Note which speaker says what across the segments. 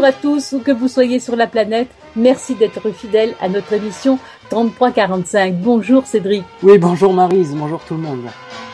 Speaker 1: Bonjour à tous, où que vous soyez sur la planète. Merci d'être fidèles à notre émission 3345. Bonjour Cédric.
Speaker 2: Oui, bonjour Maryse, bonjour tout le monde.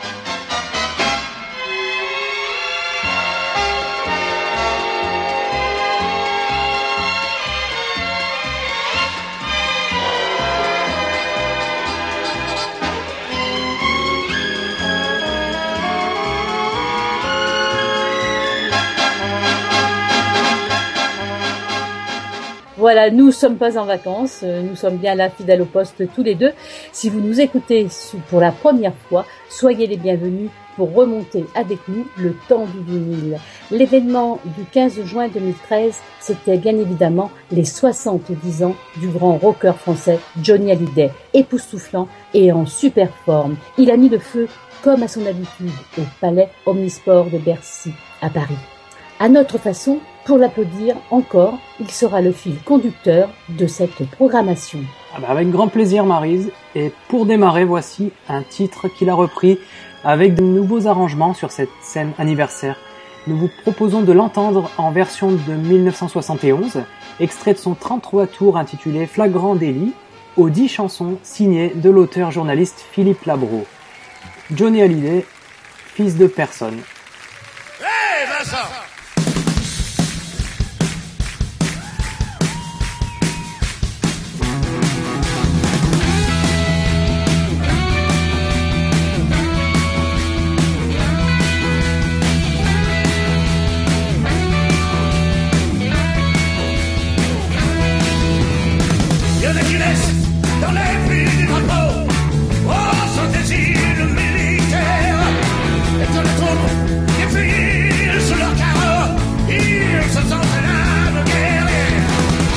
Speaker 1: Voilà, nous sommes pas en vacances, nous sommes bien là, fidèles au poste tous les deux. Si vous nous écoutez pour la première fois, soyez les bienvenus pour remonter avec nous le temps du vinyle. L'événement du 15 juin 2013, c'était bien évidemment les 70 ans du grand rocker français Johnny Hallyday, époustouflant et en super forme. Il a mis le feu, comme à son habitude, au Palais Omnisport de Bercy, à Paris. À notre façon, pour l'applaudir encore, il sera le fil conducteur de cette programmation.
Speaker 2: Avec grand plaisir Maryse, et pour démarrer, voici un titre qu'il a repris avec de nouveaux arrangements sur cette scène anniversaire. Nous vous proposons de l'entendre en version de 1971, extrait de son 33 tours intitulé Flagrant délit, aux 10 chansons signées de l'auteur journaliste Philippe Labro. Johnny Hallyday, fils de personne.
Speaker 3: Hey Vincent!
Speaker 4: Dans les plis du drapeau, oh, sans désir le militaire, et dans les troupes qui filent sous leur carreau, ils se sentent l'âme guerrière.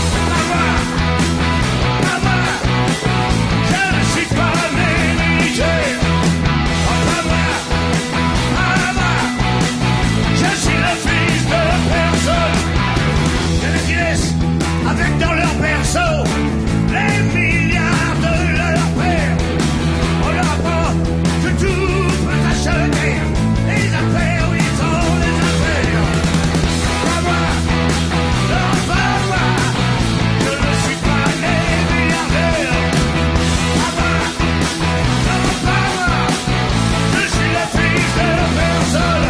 Speaker 4: Maman, je ne suis pas né militaire. Oh, maman, je suis le fils de personne. Il y en a qui laissent avec dans leur berceau les milliards de leur père. On leur apprend que tout peut acheter les affaires, oui, sont les affaires. Pas moi, non pas moi, je ne suis pas né milliardaire. Pas moi, non pas moi, je suis le fils de personne.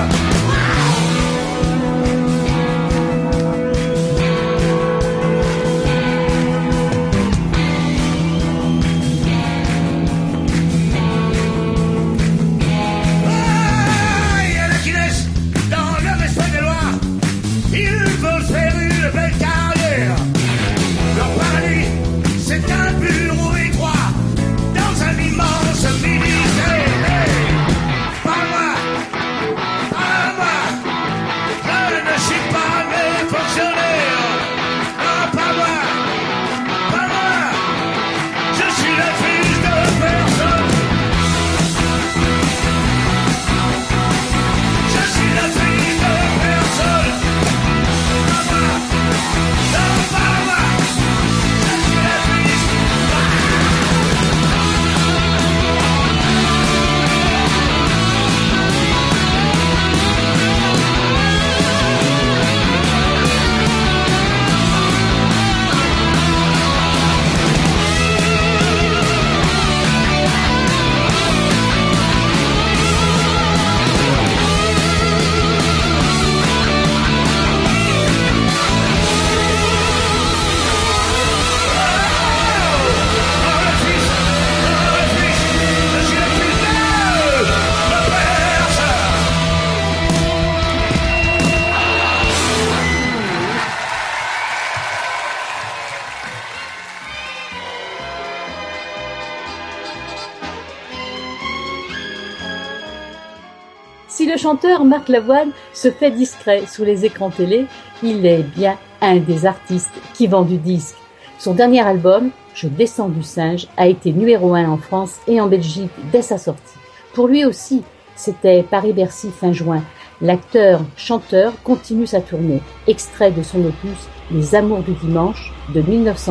Speaker 1: Si le chanteur Marc Lavoine se fait discret sous les écrans télé, il est bien un des artistes qui vend du disque. Son dernier album, Je descends du singe, a été numéro 1 en France et en Belgique dès sa sortie. Pour lui aussi, c'était Paris-Bercy fin juin. L'acteur-chanteur continue sa tournée. Extrait de son opus Les Amours du dimanche de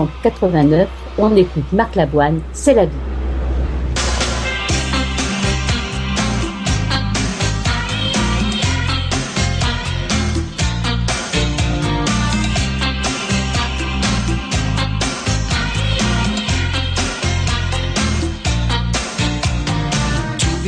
Speaker 1: 1989, on écoute Marc Lavoine, C'est la vie.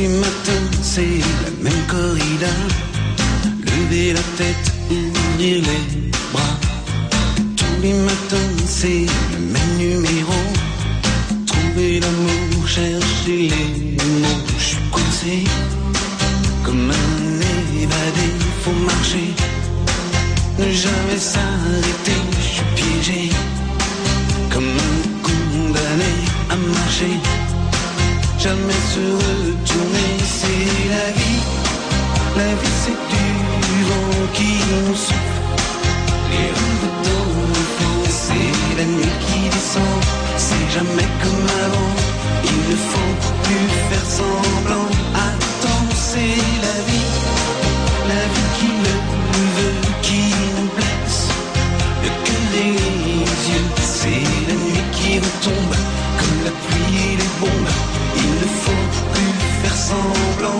Speaker 5: les matins, c'est la même corrida. Lever la tête, ouvrir les bras. Tous les matins, c'est le même numéro. Trouver l'amour, chercher les mots. Je suis coincé comme un évadé, faut marcher, ne jamais s'arrêter. Je suis piégé comme un condamné à marcher, jamais se retourner. C'est la vie c'est du vent qui nous souffle, les rêves d'enfants, c'est la nuit qui descend. C'est jamais comme avant, il ne faut plus faire semblant. Attends, c'est la vie qui le veut, qui nous blesse, le cœur et les yeux. C'est la nuit qui retombe, comme la pluie et les bombes. Il ne faut plus faire semblant.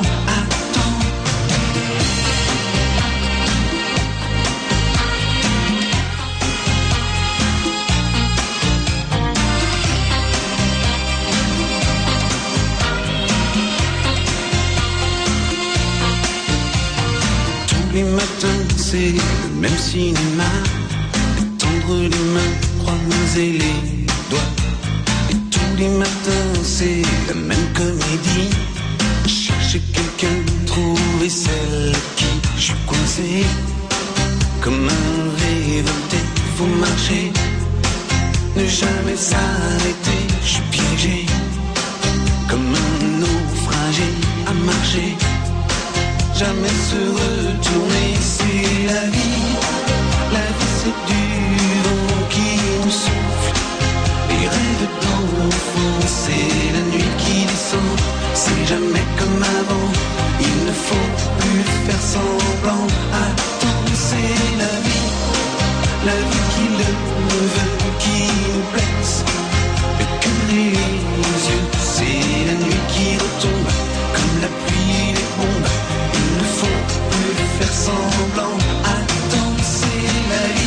Speaker 5: Les matins, c'est le même cinéma. Tendre les mains, croiser les doigts. Et tous les matins, c'est la même comédie. Chercher quelqu'un, trouver celle qui. Je suis coincé comme un révolté. Faut marcher, ne jamais s'arrêter. Je suis piégé comme un naufragé à marcher, jamais se retourner. C'est la vie c'est du vent qui nous souffle, les rêves d'enfants, c'est la nuit qui descend. C'est jamais comme avant, il ne faut plus faire semblant. Attends, c'est la vie qui le veut, qui nous blesse, le cœur et les yeux. C'est la nuit qui retombe, comme la pluie et les bombes. Il ne faut plus faire semblant. Attends, c'est la vie.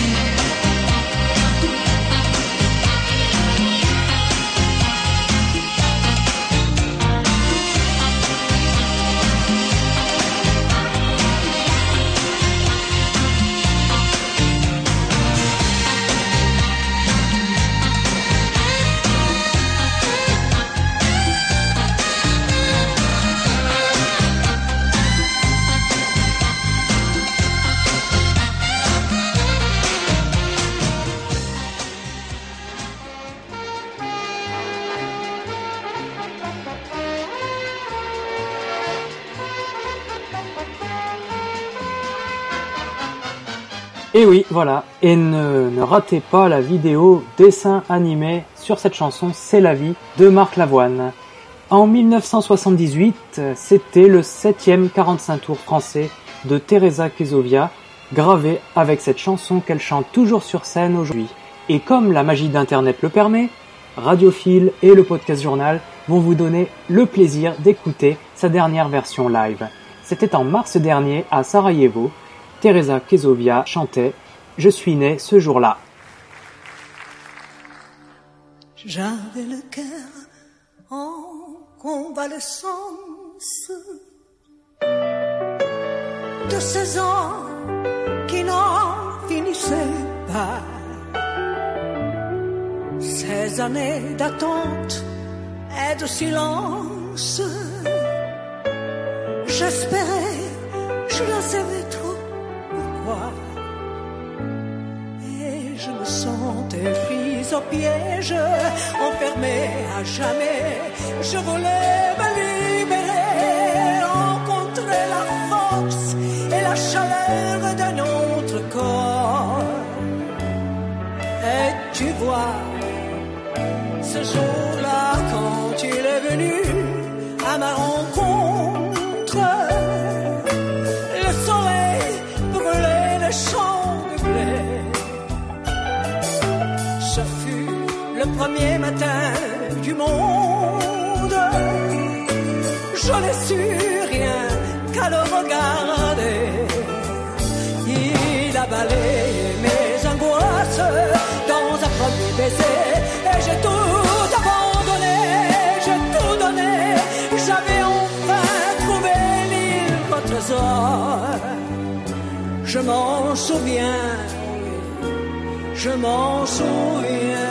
Speaker 2: Et oui, voilà. Et ne ratez pas la vidéo dessin animé sur cette chanson C'est la vie de Marc Lavoine. En 1978, c'était le 7e 45 tours français de Teresa Chezovia, gravé avec cette chanson qu'elle chante toujours sur scène aujourd'hui. Et comme la magie d'Internet le permet, Radiophile et le podcast journal vont vous donner le plaisir d'écouter sa dernière version live. C'était en mars dernier à Sarajevo. Teresa Chezovia chantait « Je suis né ce jour-là ».
Speaker 6: J'avais le cœur en convalescence de 16 ans qui n'en finissaient pas. 16 années d'attente et de silence. J'espérais, je la savais trop. Et je me sentais prise au piège, enfermée à jamais. Je voulais me libérer, rencontrer la force et la chaleur de notre corps. Et tu vois, ce jour-là, quand il est venu à ma rencontre, le soleil brûlait les champs de blé. Ce fut le premier matin du monde. Je n'ai su rien qu'à le regarder. Il a balayé mes angoisses dans un premier baiser. Et j'ai tout abandonné, j'ai tout donné. J'avais enfin je m'en souviens, je m'en souviens.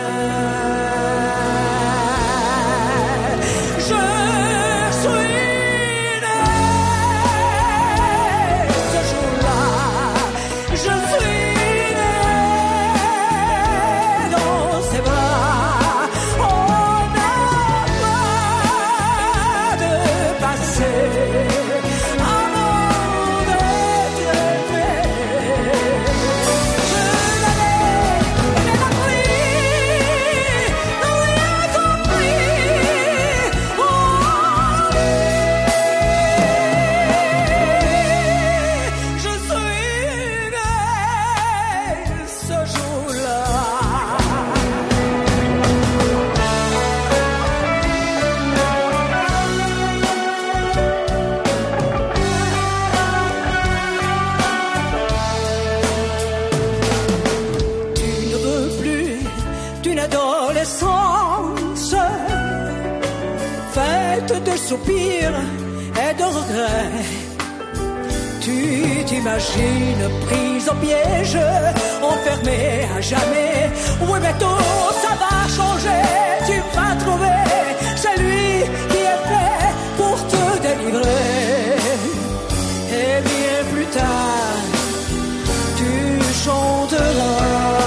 Speaker 6: Soupirs et de regrets. Tu t'imagines prise au piège, enfermée à jamais. Oui, mais tout ça va changer. Tu vas trouver celui qui est fait pour te délivrer. Et bien plus tard, tu chanteras.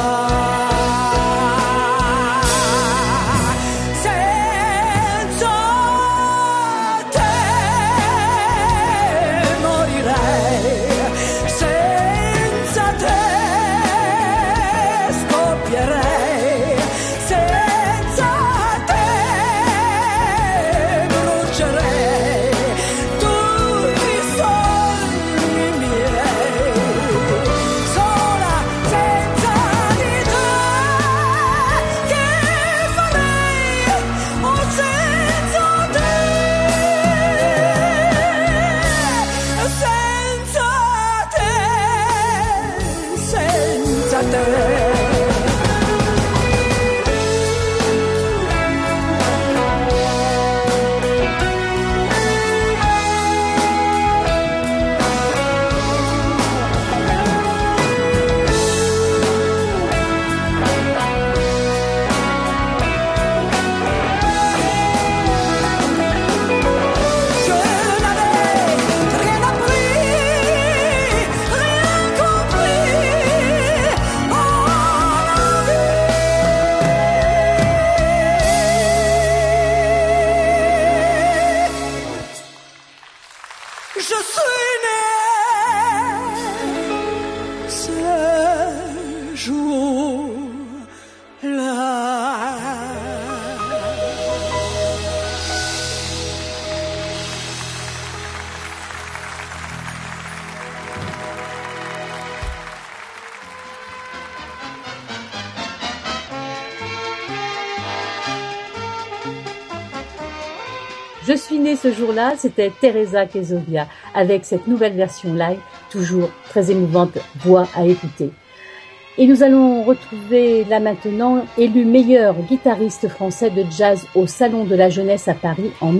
Speaker 1: Je suis née ce jour-là, c'était Teresa Quesovia, avec cette nouvelle version live, toujours très émouvante, voix à écouter. Et nous allons retrouver là maintenant, élu meilleur guitariste français de jazz au Salon de la Jeunesse à Paris en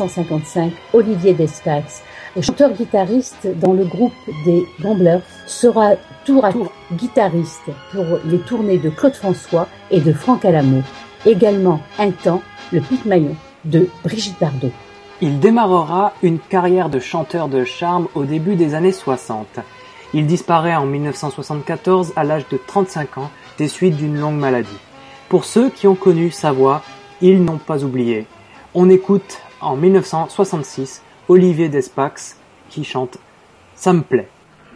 Speaker 1: 1955, Olivier Despax. Chanteur-guitariste dans le groupe des Gamblers, sera tour à tour guitariste pour les tournées de Claude François et de Franck Alamo. Également un temps, le pique-maillon de Brigitte Bardot.
Speaker 2: Il démarrera une carrière de chanteur de charme au début des années 60. Il disparaît en 1974 à l'âge de 35 ans des suites d'une longue maladie. Pour ceux qui ont connu sa voix, ils n'ont pas oublié. On écoute en 1966 Olivier Despax qui chante « Ça me plaît ».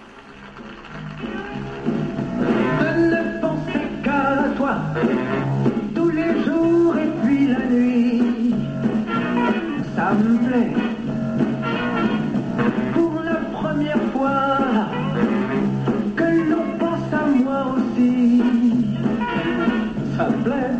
Speaker 7: Ne pensez qu'à toi, tous les jours et puis la nuit, ça me plaît. Pour la première fois que l'on pense à moi aussi, ça me plaît.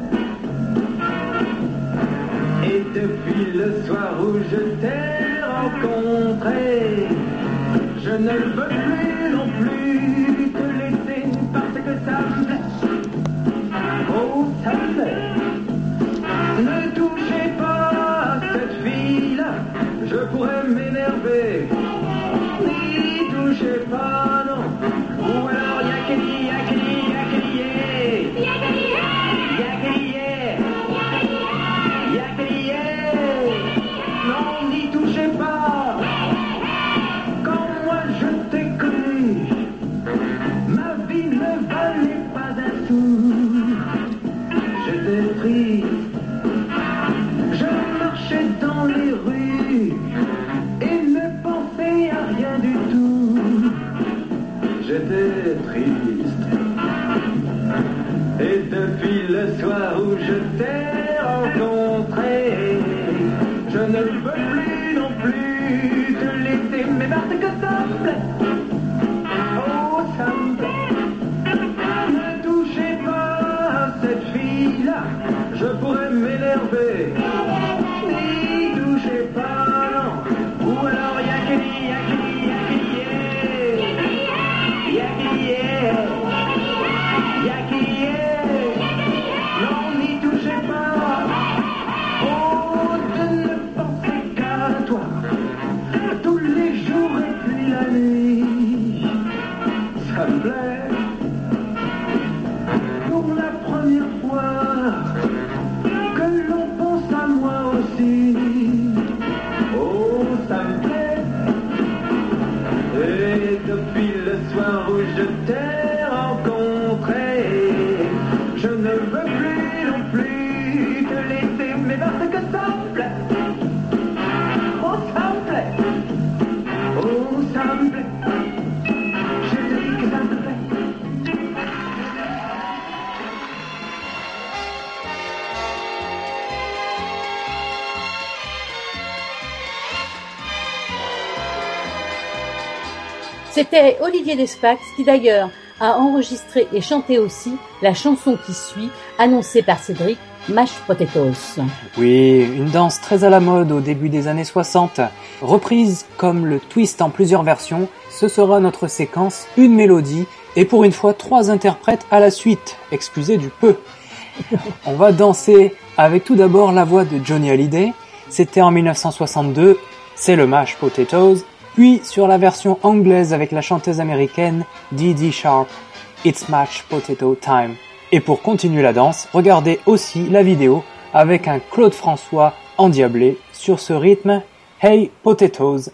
Speaker 7: Et depuis le soir où je t'ai rencontré, je ne veux plus non plus te laisser parce que ça me plaît. Oh, ça me plaît. Ne touchez pas à cette fille-là, je pourrais m'énerver. N'y touchez pas, non, ou ne veux plus non plus te laisser, mais parce que ça me plaît. Oh, ça me plaît. Ne touchez pas à cette fille-là, je pourrais m'énerver. N'y touchez pas, non. Ou alors y'a qui est. Non, n'y touchez pas. Oh, de ne penser qu'à toi. Tous les jours et puis la nuit. Ça me plaît. Pour la première fois que l'on pense à moi aussi. Oh, ça me plaît. Et depuis le soir où je t'ai rencontré, je ne veux plus non plus te laisser, mais parce que ça me plaît. Oh, ça me plaît. Oh, ça me plaît. Je te dis que ça me plaît.
Speaker 1: C'était Olivier Despax qui d'ailleurs a enregistré et chanté aussi la chanson qui suit, annoncée par Cédric, Mashed Potatoes.
Speaker 2: Oui, une danse très à la mode au début des années 60. Reprise comme le twist en plusieurs versions, ce sera notre séquence une mélodie et pour une fois 3 interprètes à la suite, excusez du peu. On va danser avec tout d'abord la voix de Johnny Hallyday, c'était en 1962, c'est le Mashed Potatoes, puis sur la version anglaise avec la chanteuse américaine Dee Sharp, It's Mashed Potato Time. Et pour continuer la danse, regardez aussi la vidéo avec un Claude François endiablé sur ce rythme Hey Potatoes.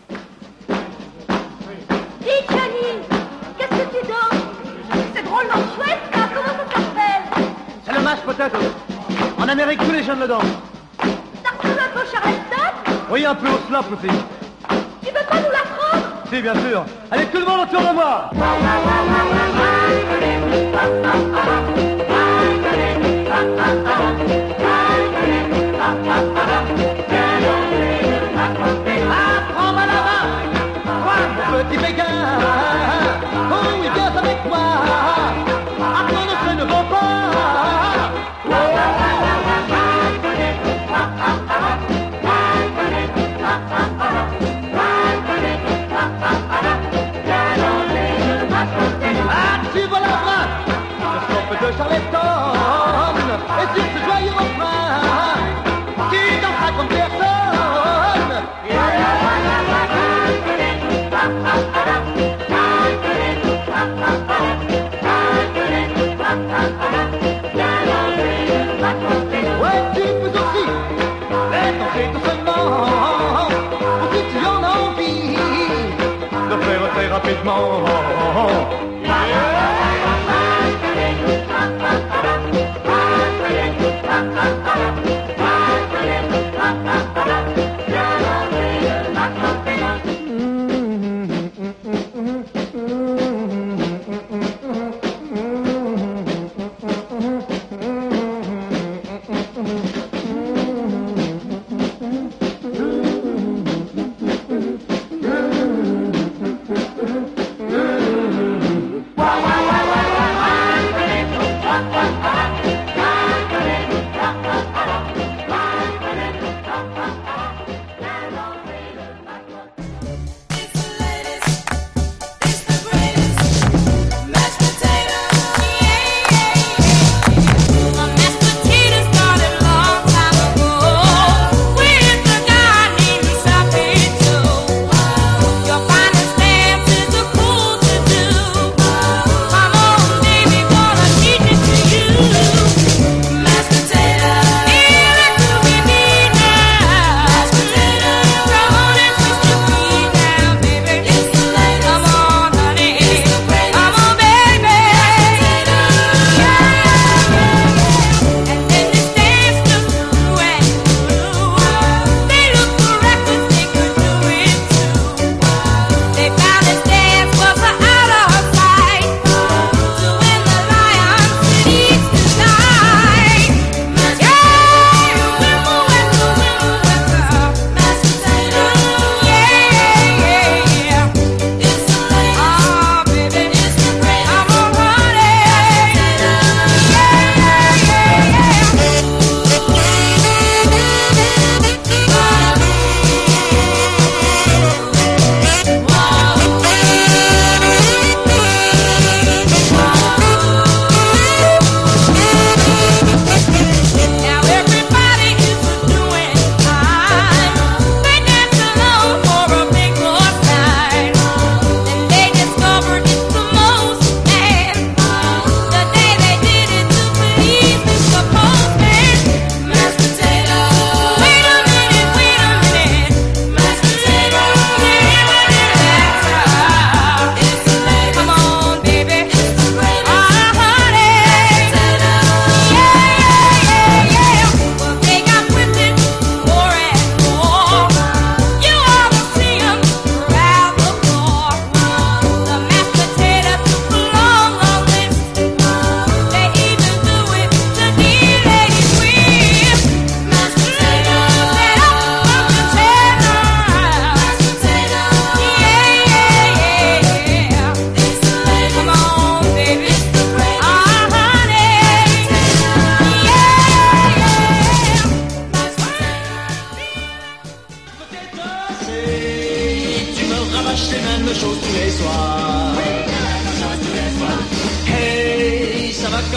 Speaker 8: Dis Johnny, qu'est-ce que tu danses? C'est drôlement chouette ça, comment ça s'appelle?
Speaker 9: C'est le mashed potato. En Amérique, tous les jeunes le dansent.
Speaker 8: Ça ressemble un peu Charleston?
Speaker 9: Oui, un peu au slap aussi.
Speaker 8: Tu veux pas nous l'apprendre?
Speaker 9: Si, bien sûr. Allez, tout le monde autour de moi. Apprends-moi la main, toi, mon petit béguin. Oh oui, viens avec moi. Apprends ce ne vaut pas. Ah, tu vois la main, le scope de Charleston. Et sur ce joyeux refrain, tu danseras comme personne. Ouais, tu peux aussi les danser doucement. Ou si tu en as envie de faire très rapidement.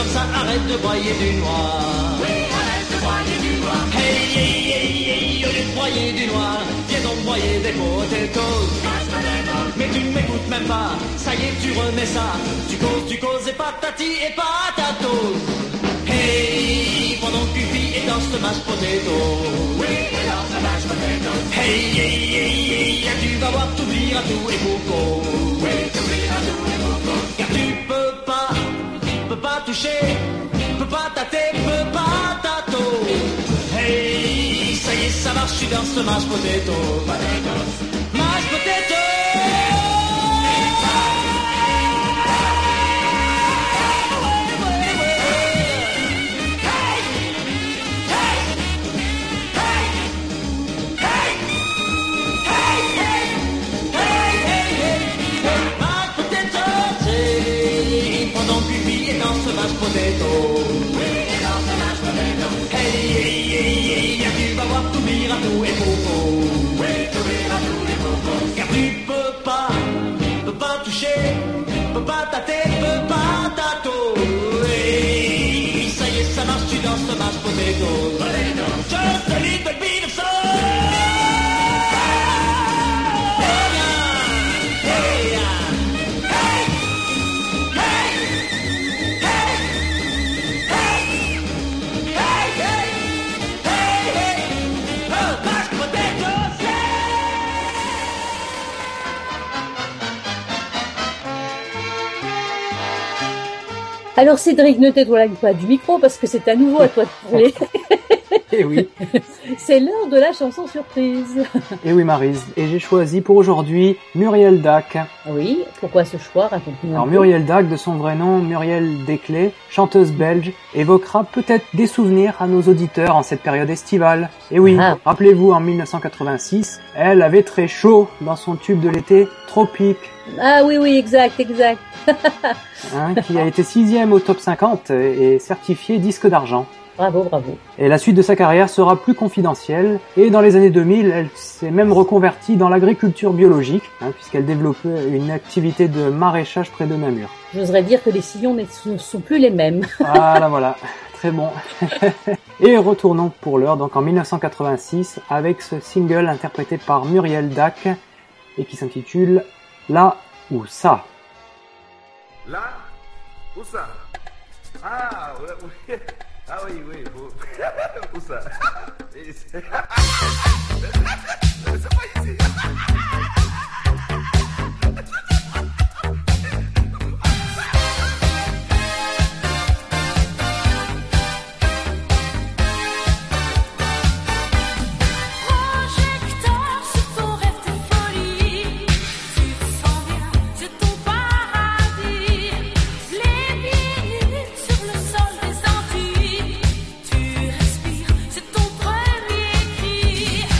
Speaker 9: comme ça, arrête de broyer du noir. Oui, arrête de broyer du noir. Hey, hey, hey, hey, au lieu de broyer du noir, viens donc broyer des potatoes. Mais tu ne m'écoutes même pas, ça y est, tu remets ça. Tu causes et patati et patato. Hey, pendant que Fifi est dans ce mashed potato. Oui, dans ce mashed potato. Hey, hey, hey, hey, tu vas voir, t'oublieras tout et coco. Oui, t'oublieras tout et coco. Car tu peux pas toucher, peux pas tâter, peux pas tato. Hey, ça y est, ça marche, je suis dans ce mashed potato. Mashed potato. Potato. Oui, dans ce mashed potato. Hey, hey, hey, hey, tu vas voir, t'oublieras tout et coco. Oui, t'oublieras tout et coco. Car tu peux pas toucher, peux pas tâter, peux pas tato. Hey, ça y est, ça marche, tu danses ce mashed potato. Just a little bit of soul.
Speaker 1: Alors Cédric, ne t'éloigne pas du micro parce que c'est à nouveau à toi de parler.
Speaker 2: Eh oui.
Speaker 1: C'est l'heure de la chanson surprise.
Speaker 2: Et oui Maryse, et j'ai choisi pour aujourd'hui Muriel Dac.
Speaker 1: Oui, pourquoi ce choix? Raconte-nous.
Speaker 2: Alors Muriel Dac, de son vrai nom Muriel Desclés, chanteuse belge, évoquera peut-être des souvenirs à nos auditeurs en cette période estivale. Et oui, rappelez-vous, en 1986, elle avait très chaud dans son tube de l'été, Tropique.
Speaker 1: Ah oui, oui, exact.
Speaker 2: Qui a été 6e au top 50 et certifié disque d'argent.
Speaker 1: Bravo, bravo.
Speaker 2: Et la suite de sa carrière sera plus confidentielle. Et dans les années 2000, elle s'est même reconvertie dans l'agriculture biologique, puisqu'elle développait une activité de maraîchage près de Namur.
Speaker 1: J'oserais dire que les sillons ne sont plus les mêmes.
Speaker 2: Voilà. Très bon. Et retournons pour l'heure, donc en 1986, avec ce single interprété par Muriel Dac et qui s'intitule Là ou ça.
Speaker 3: Là ou ça? Ah, oui. Ah oui. Où ça? C'est pas ici.
Speaker 10: Sur le sol des Antilles, tu respires, c'est ton premier cri.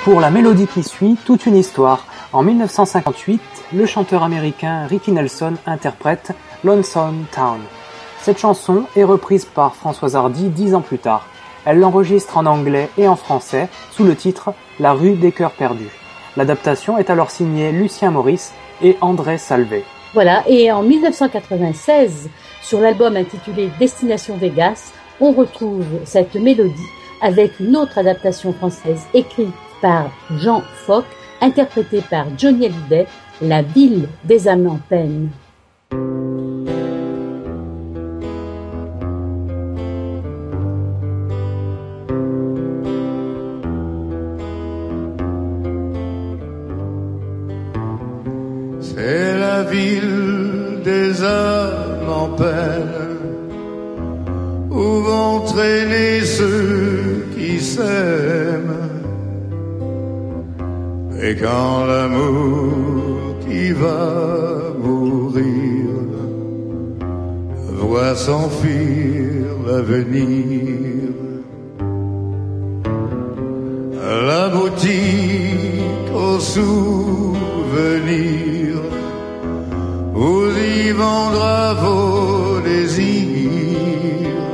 Speaker 2: Pour la mélodie qui suit, toute une histoire. En 1958, le chanteur américain Ricky Nelson interprète Lonesome Town. Cette chanson est reprise par Françoise Hardy 10 ans plus tard. Elle l'enregistre en anglais et en français sous le titre La rue des cœurs perdus. L'adaptation est alors signée Lucien Maurice et André Salvé.
Speaker 1: Voilà, et en 1996, sur l'album intitulé Destination Vegas, on retrouve cette mélodie avec une autre adaptation française écrite par Jean Fock, interprétée par Johnny Hallyday, La ville des âmes en peine.
Speaker 4: C'est la ville des âmes en peine où vont traîner ceux qui s'aiment. Et quand l'amour qui va mourir voit s'enfuir l'avenir, la boutique aux souvenirs, vous y vendra vos désirs,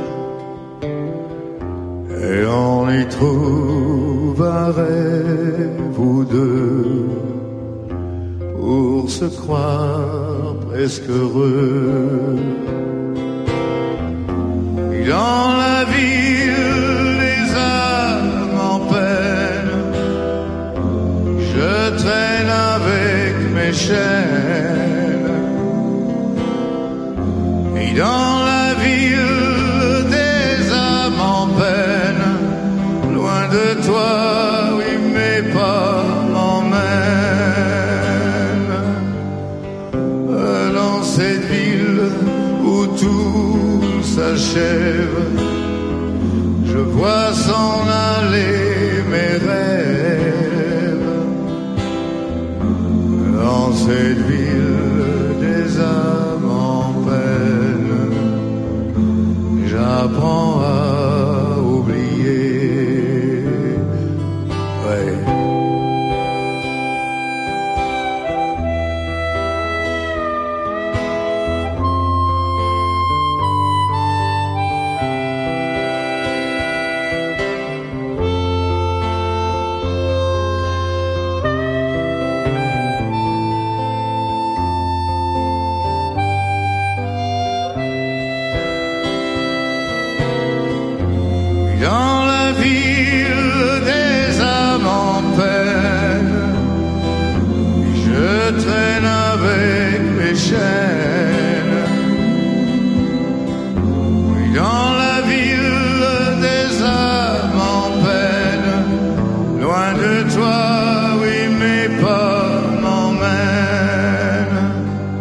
Speaker 4: et on y trouve un rêve ou deux pour se croire presque heureux. Dans la ville des âmes en peine, je traîne avec mes chaînes. Et dans la ville des âmes en peine, loin de toi, oui, mes pas m'emmènent. Dans cette ville où tout s'achève, je vois s'en aller mes rêves. Dans cette ville des âmes en peine, j'apprends à oublier. Ouais. Dans la ville des âmes en peine, je traîne avec mes chaînes. Dans la ville des âmes en peine, loin de toi, oui, mes pas m'emmènent.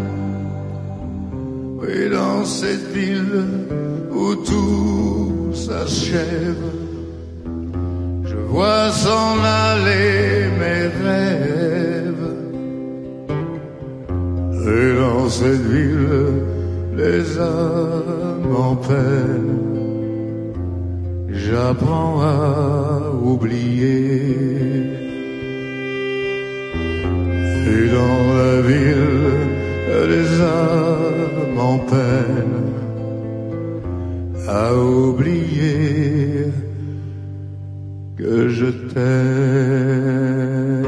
Speaker 4: Oui, dans cette ville où tout s'achève, je vois s'en aller mes rêves. Et dans cette ville, les âmes en peine, j'apprends à oublier. Et dans la ville, les âmes en peine, à oublier que je t'aime.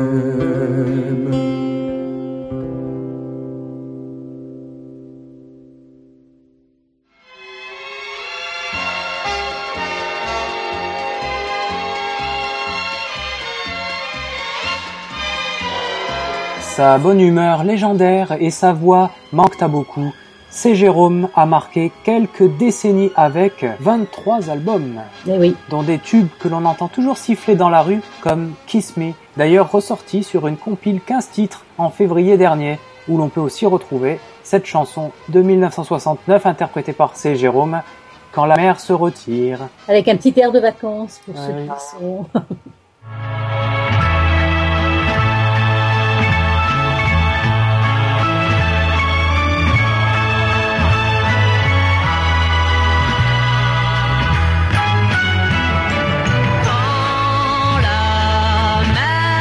Speaker 2: Sa bonne humeur légendaire et sa voix manquent à beaucoup. C. Jérôme a marqué quelques décennies avec 23 albums,
Speaker 1: oui,
Speaker 2: dont des tubes que l'on entend toujours siffler dans la rue, comme Kiss Me, d'ailleurs ressorti sur une compile 15 titres en février dernier, où l'on peut aussi retrouver cette chanson de 1969 interprétée par C. Jérôme, Quand la mer se retire.
Speaker 1: avec un petit air de vacances pour ceux qui sont...
Speaker 10: Quand la mer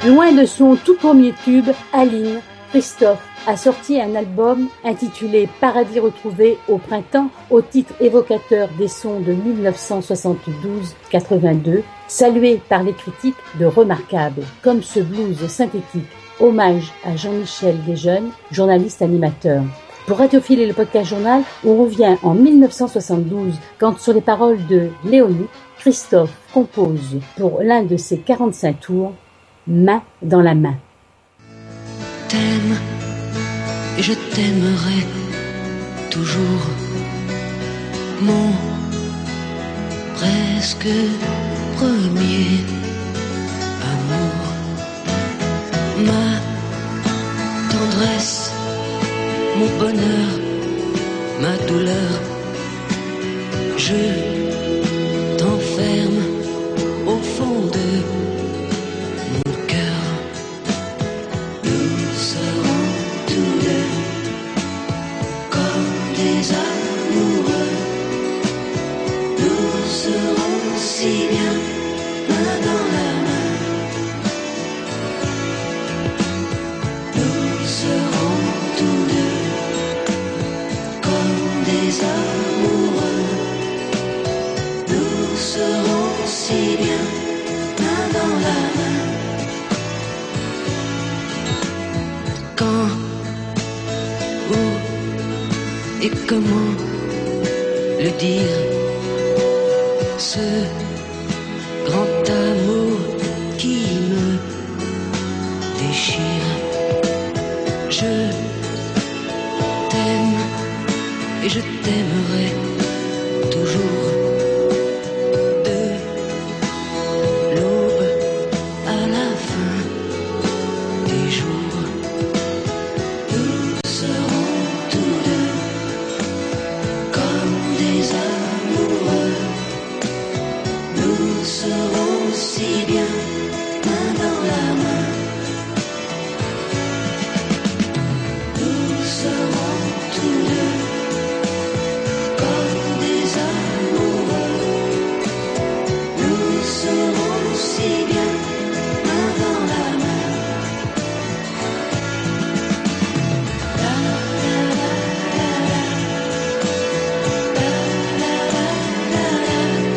Speaker 1: Loin de son tout premier tube, Aline, Christophe a sorti un album intitulé Paradis retrouvé au printemps, au titre évocateur des sons de 1972-82, salué par les critiques de remarquables, comme ce blues synthétique, hommage à Jean-Michel Desjeunes, journaliste animateur. Pour Radiophile et le podcast journal, on revient en 1972, quand sur les paroles de Léonie, Christophe compose pour l'un de ses 45 tours, Main dans la main.
Speaker 5: T'aime et je t'aimerai toujours, mon presque premier amour, ma tendresse, mon bonheur, ma douleur, je t'enferme au fond de mon cœur. Nous serons tous deux comme des amoureux. Nous serons si bien main dans la main. Nous serons tous deux comme des amoureux. Nous serons si bien main dans la main. Quand, où et comment le dire, ce grand amour qui me déchire. Je t'aime et je t'aimerai toujours, de l'aube à la fin des jours. Nous serons tous deux comme des amoureux. Nous serons si bien main dans la main. Nous serons tous deux comme des amoureux. Nous serons si bien main dans la main. La la la la la. La la la la la.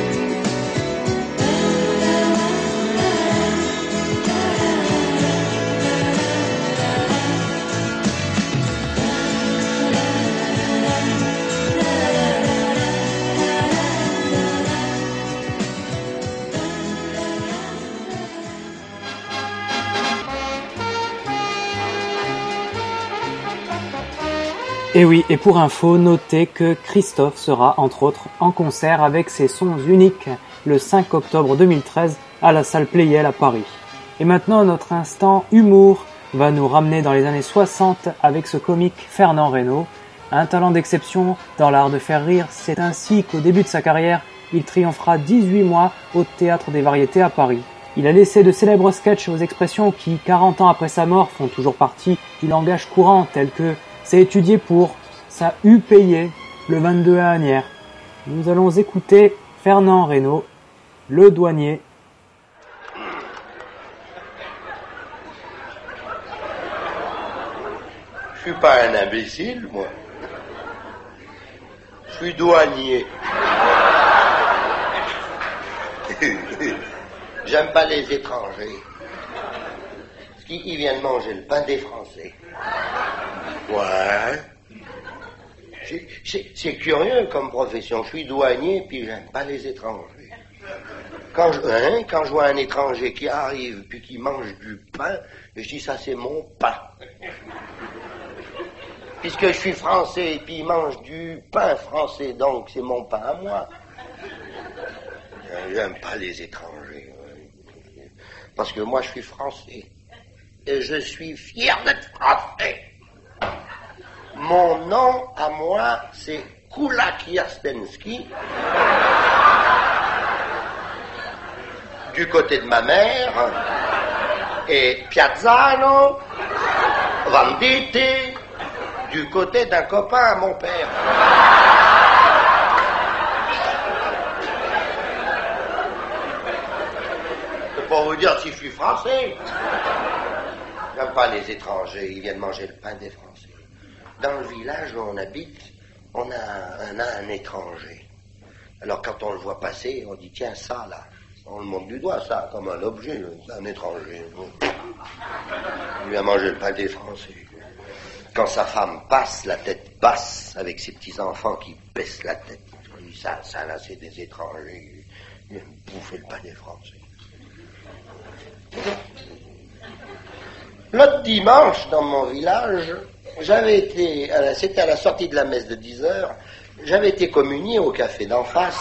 Speaker 2: Et oui, et pour info, notez que Christophe sera entre autres en concert avec ses sons uniques le 5 octobre 2013 à la salle Playel à Paris. Et maintenant, notre instant humour va nous ramener dans les années 60 avec ce comique Fernand Reynaud. Un talent d'exception dans l'art de faire rire, c'est ainsi qu'au début de sa carrière, il triomphera 18 mois au Théâtre des Variétés à Paris. Il a laissé de célèbres sketchs aux expressions qui, 40 ans après sa mort, font toujours partie du langage courant, tels que « c'est étudié pour »,« ça eut payé », le 22 à Asnières. Nous allons écouter Fernand Reynaud, le douanier.
Speaker 10: Je suis pas un imbécile, moi. Je suis douanier. J'aime pas les étrangers. Parce qu'ils viennent manger le pain des Français. Ouais. C'est curieux comme profession. Je suis douanier, puis j'aime pas les étrangers. Quand je vois un étranger qui arrive, puis qui mange du pain, je dis ça c'est mon pain. Puisque je suis français, puis il mange du pain français, donc c'est mon pain à moi. J'aime pas les étrangers. Parce que moi je suis français. Et je suis fier d'être français. Mon nom à moi, c'est Kulak Yaspensky. Du côté de ma mère. Et Piazzano, Venditti, du côté d'un copain à mon père. Je peux pas vous vous dire si je suis français. J'aime pas les étrangers, ils viennent manger le pain des Français. Dans le village où on habite, on a un étranger. Alors quand on le voit passer, on dit tiens ça là, on le montre du doigt ça, comme un objet, c'est un étranger. Il vient manger le pain des Français. Quand sa femme passe, la tête basse, avec ses petits-enfants qui baissent la tête. On dit ça là c'est des étrangers, ils viennent bouffer le pain des Français. L'autre dimanche, dans mon village, j'avais été, c'était à la sortie de la messe de 10h, j'avais été communié au café d'en face.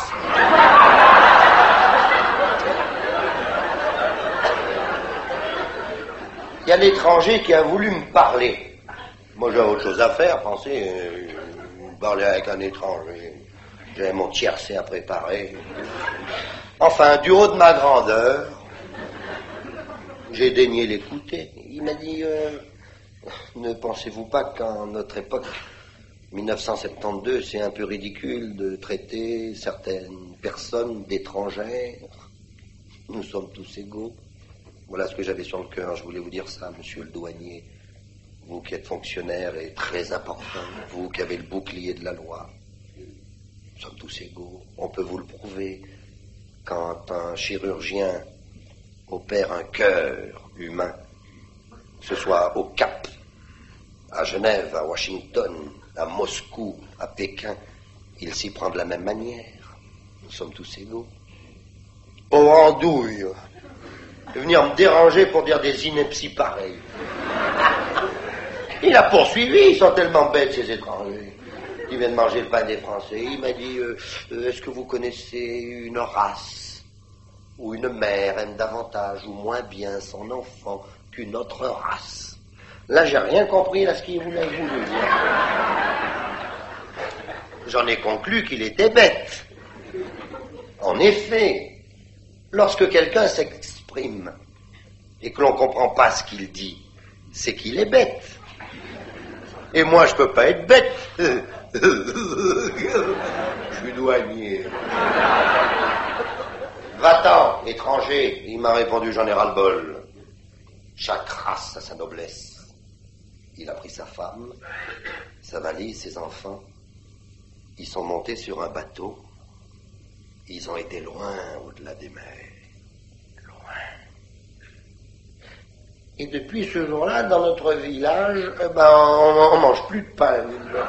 Speaker 10: Il y a l'étranger qui a voulu me parler. Moi, j'avais autre chose à faire, penser, parler avec un étranger. J'avais mon tiercé à préparer. Enfin, du haut de ma grandeur, j'ai daigné l'écouter. Il m'a dit, ne pensez-vous pas qu'en notre époque, 1972, c'est un peu ridicule de traiter certaines personnes d'étrangères? Nous sommes tous égaux. Voilà ce que j'avais sur le cœur. Je voulais vous dire ça, monsieur le douanier. Vous qui êtes fonctionnaire et très important, vous qui avez le bouclier de la loi. Nous sommes tous égaux. On peut vous le prouver. Quand un chirurgien opère un cœur humain, que ce soit au Cap, à Genève, à Washington, à Moscou, à Pékin, il s'y prend de la même manière. Nous sommes tous égaux. Oh, andouille, de venir me déranger pour dire des inepties pareilles. Il a poursuivi, ils sont tellement bêtes ces étrangers. Ils viennent manger le pain des Français. Il m'a dit, est-ce que vous connaissez une race où une mère aime davantage ou moins bien son enfant qu'une autre race? Là, j'ai rien compris à ce qu'il voulait dire. J'en ai conclu qu'il était bête. En effet, lorsque quelqu'un s'exprime et que l'on ne comprend pas ce qu'il dit, c'est qu'il est bête. Et moi, je peux pas être bête. Je suis douanier. Va-t'en, étranger. Il m'a répondu, j'en ai ras-le-bol. Chaque race a sa noblesse. Il a pris sa femme, sa valise, ses enfants. Ils sont montés sur un bateau. Ils ont été loin au-delà des mers. Et depuis ce jour-là, dans notre village, on mange plus de pain.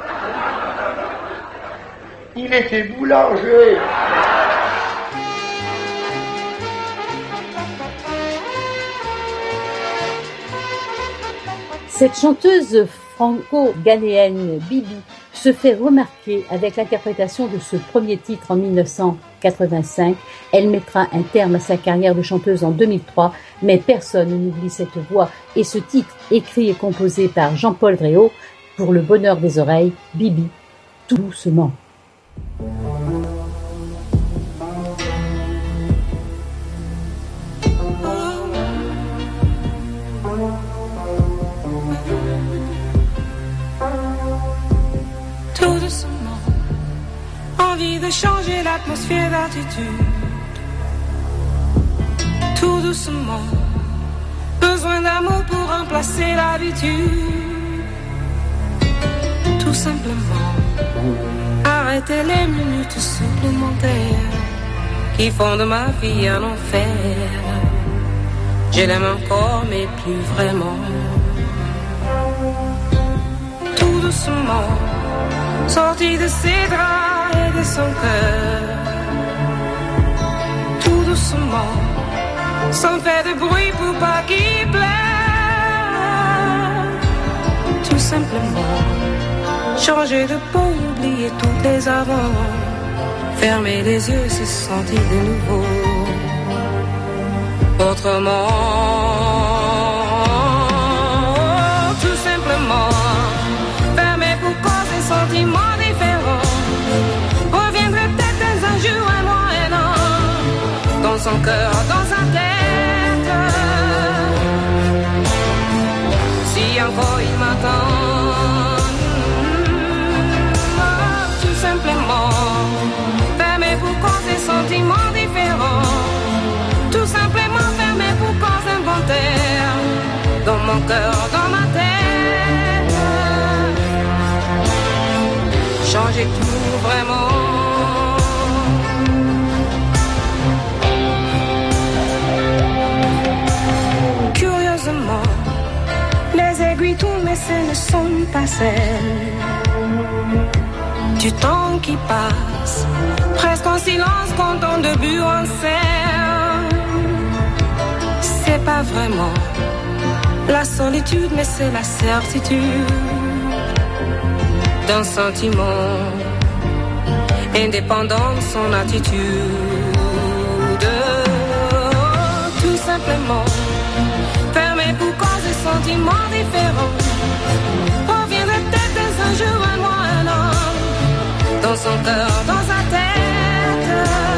Speaker 10: Il était boulanger.
Speaker 1: Cette chanteuse franco-ghanéenne Bibi se fait remarquer avec l'interprétation de ce premier titre en 1985. Elle mettra un terme à sa carrière de chanteuse en 2003, mais personne n'oublie cette voix et ce titre écrit et composé par Jean-Paul Dréau pour le bonheur des oreilles, Bibi, tout doucement.
Speaker 11: Tout doucement, envie de changer l'atmosphère d'attitude. Tout doucement, besoin d'amour pour remplacer l'habitude. Tout simplement, arrêter les minutes supplémentaires qui font de ma vie un enfer. Je l'aime encore mais plus vraiment. Tout doucement, sorti de ses draps et de son cœur. Tout doucement, sans faire de bruit pour pas qu'il pleure. Tout simplement, changer de peau, oublier toutes les avant. Fermer les yeux, se sentir de nouveau autrement. Tout simplement, fermer pour causer sentiments différents. Reviendrait peut-être un jour, un mois, un an, dans son cœur, dans sa tête. Si encore il m'attend, tout simplement, fermer pour causer sentiments différents. Tout simplement, fermer pour son cœur, dans ma tête. Changer tout vraiment. Curieusement, les aiguilles tournent, mais ce ne sont pas celles du temps qui passe, presque en silence quand on débute en scène. C'est pas vraiment la solitude, mais c'est la certitude d'un sentiment indépendant de son attitude. Tout simplement, fermé pour cause de sentiments différents. Reviendrait peut-être un jour, un mois, un an, dans son cœur, dans sa tête.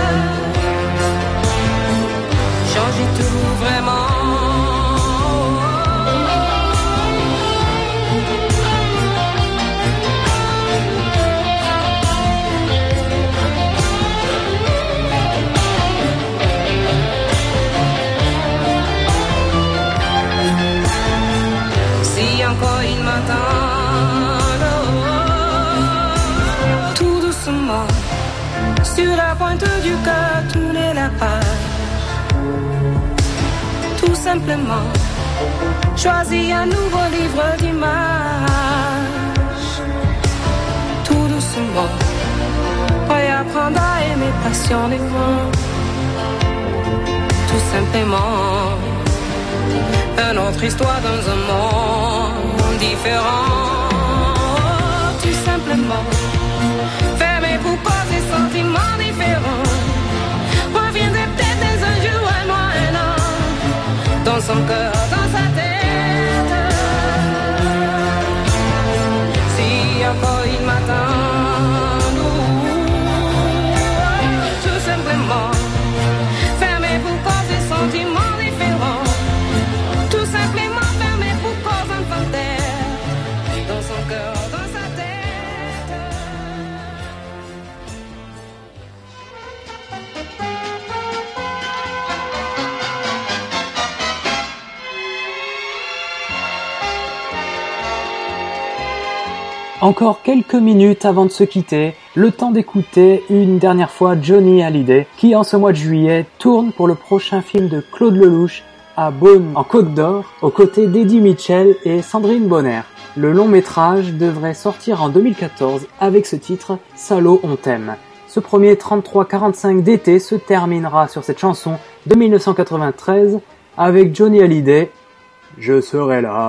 Speaker 11: Changer tout vraiment. Encore il m'attend, tout doucement, sur la pointe du cœur, tourner la page. Tout simplement, choisis un nouveau livre d'images. Tout doucement, réapprendre à aimer passionnément. Tout simplement, une autre histoire dans un monde différent. Tout simplement, fermé pour cause des sentiments différents. Reviendrait peut-être un jour, un mois, un an, dans son cœur, dans sa tête. Si encore il m'attend, tout simplement, fermé pour cause des sentiments différents. Tout simplement fermé pour cause infantaire, dans son cœur, dans sa tête.
Speaker 2: Encore quelques minutes avant de se quitter, le temps d'écouter une dernière fois Johnny Hallyday, qui en ce mois de juillet tourne pour le prochain film de Claude Lelouch à Beaune, en Côte d'Or, aux côtés d'Eddie Mitchell et Sandrine Bonner. Le long métrage devrait sortir en 2014 avec ce titre « Salaud, on t'aime ». Ce premier 33-45 d'été se terminera sur cette chanson de 1993 avec Johnny Hallyday, « Je serai là ».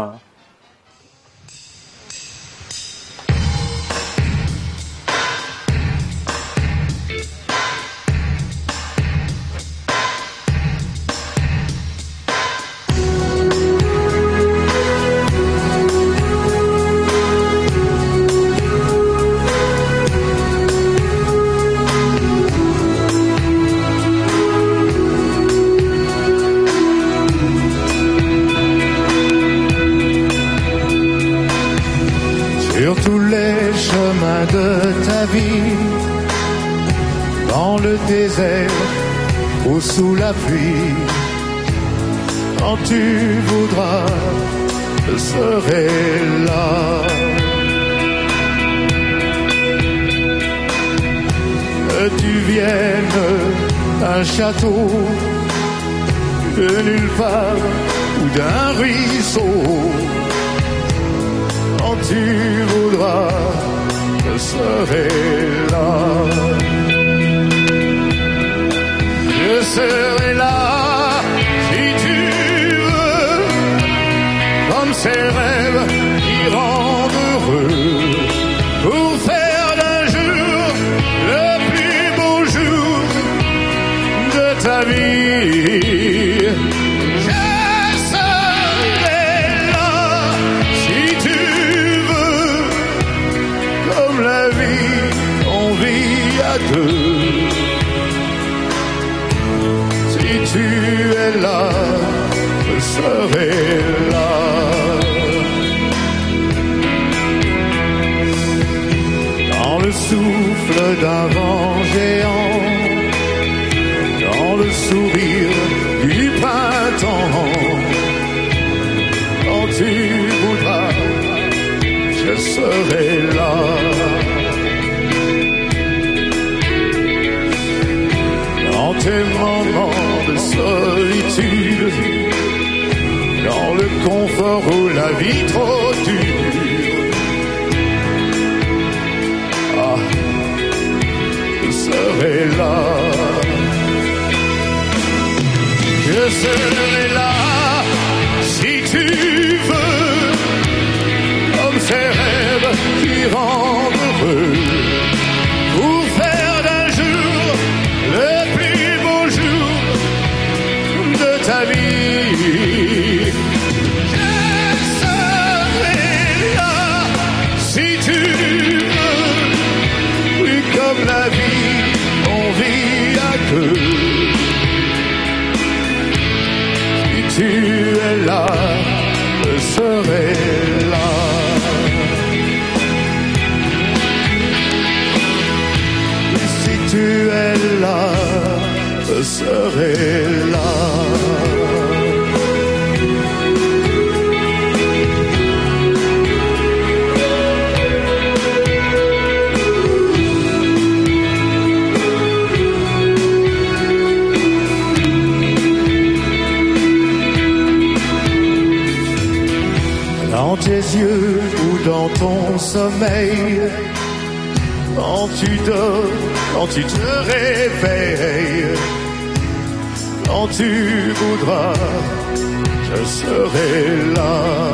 Speaker 4: Sur tous les chemins de ta vie, dans le désert ou sous la pluie, quand tu voudras, je serai là. Que tu viennes d'un château, de nulle part ou d'un ruisseau, quand tu voudras, je serai là. Je serai là si tu veux, comme ces rêves qui rendent heureux, pour faire d'un jour le plus beau jour de ta vie. Si tu es là, je serai là. Dans le souffle d'un vent géant, dans le sourire du printemps, quand tu
Speaker 12: serai là. Dans tes moments de solitude, dans le confort où la vie trop dure, ah, je serai là. Je serai là si tu veux, comme ces rêves qui rendent heureux, pour faire d'un jour le plus beau jour de ta vie. Je serai là si tu veux, oui, comme la vie, on vit à deux. Si tu es là, je serai là. Si tu es là, je serai là. Dans tes yeux ou dans ton sommeil, quand tu dors, quand tu te réveilles, quand tu voudras, je serai là.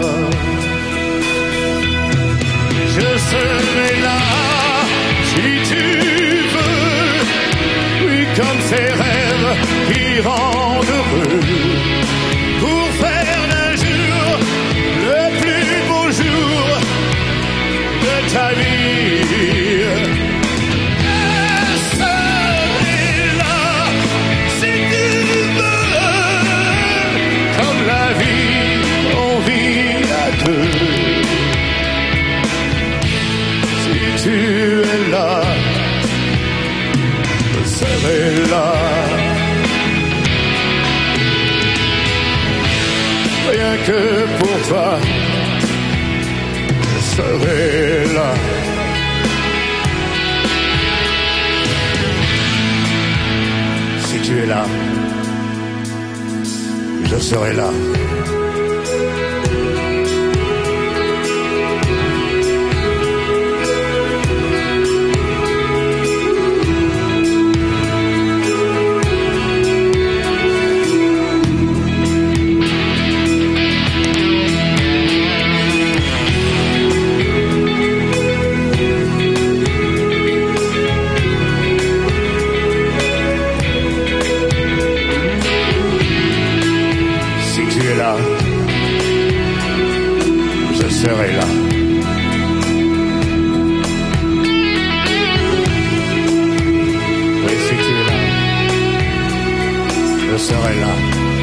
Speaker 12: Je serai là si tu veux, oui, comme ces rêves qui rendent heureux, pour faire d'un jour le plus beau jour de ta vie. Je serai là si tu veux, comme la vie, on vit à deux. Si tu es là, je serai là. Rien que pour toi, je serai là. Si tu es là, je serai là. Je serai là. Oui, si tu es là, je serai là.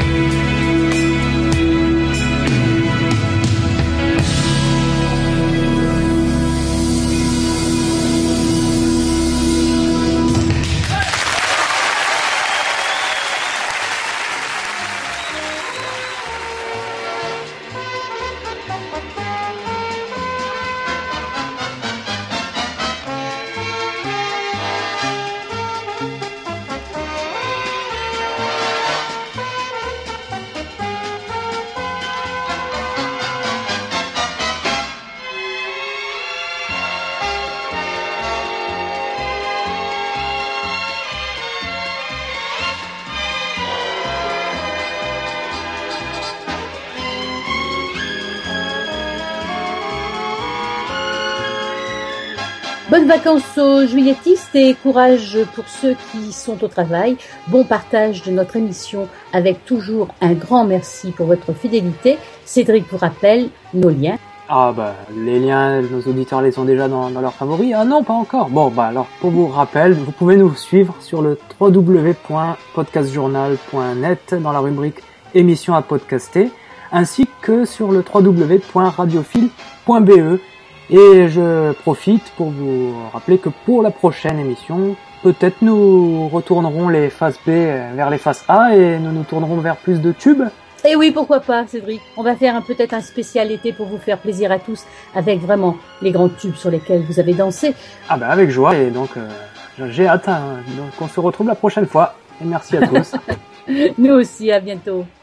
Speaker 1: Bonnes vacances aux juilletistes et courage pour ceux qui sont au travail. Bon partage de notre émission avec toujours un grand merci pour votre fidélité. Cédric vous rappelle nos liens.
Speaker 2: Ah bah les liens, nos auditeurs les ont déjà dans leurs favoris. Ah non, pas encore. Bon bah alors pour vous rappel, vous pouvez nous suivre sur le www.podcastjournal.net dans la rubrique émissions à podcaster, ainsi que sur le www.radiophile.be. Et je profite pour vous rappeler que pour la prochaine émission, peut-être nous retournerons les faces B vers les faces A et nous nous tournerons vers plus de tubes.
Speaker 1: Et oui, pourquoi pas, Cédric. On va faire peut-être un spécial été pour vous faire plaisir à tous, avec vraiment les grands tubes sur lesquels vous avez dansé.
Speaker 2: Ah bah avec joie, et donc j'ai hâte. Donc on se retrouve la prochaine fois. Et merci à tous.
Speaker 1: Nous aussi, à bientôt.